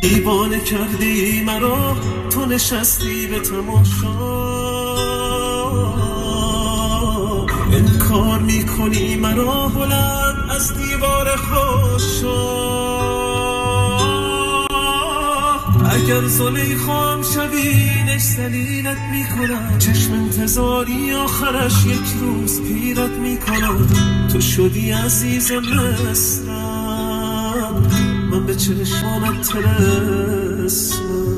دیوانه کردی مرا، تو نشستی به تماشا، انکار میکنی مرا بلند از دیوار خاشا. اگر زلیخام شوی نشتلیلت میکنم، چشم انتظاری آخرش یک روز پیرت میکنم. تو شدی عزیز مصرم، من به چشمانت تلسم.